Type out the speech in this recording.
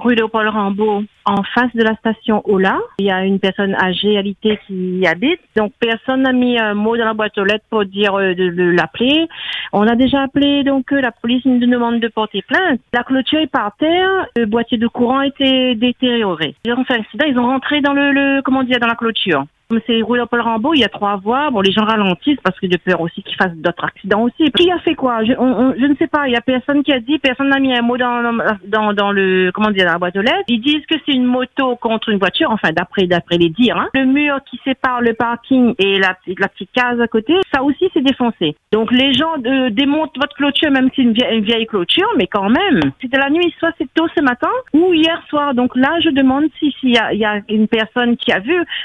rue Léopold Rambaud, en face de la station Ola. Il y a une personne âgée, alité, qui y habite. Donc, personne n'a mis un mot dans la boîte aux lettres pour dire de l'appeler. On a déjà appelé, donc la police nous demande de porter plainte. La clôture est par terre, le boîtier de courant était détérioré. Ils ont fait l'accident, ils ont rentré dans dans la clôture. Comme c'est rue Léopold Rambaud, il y a 3 voies. Bon, les gens ralentissent parce que de peur aussi qu'ils fassent d'autres accidents aussi. Qui a fait quoi? Je ne sais pas. Il y a personne qui a dit, personne n'a mis un mot dans la boîte aux lettres. Ils disent que c'est une moto contre une voiture. Enfin, d'après les dires, hein. Le mur qui sépare le parking et la petite case à côté, ça aussi c'est défoncé. Donc les gens démontent votre clôture, même si c'est une vieille clôture, mais quand même. C'était la nuit, soit c'est tôt ce matin ou hier soir. Donc là, je demande s'il y a une personne qui a vu.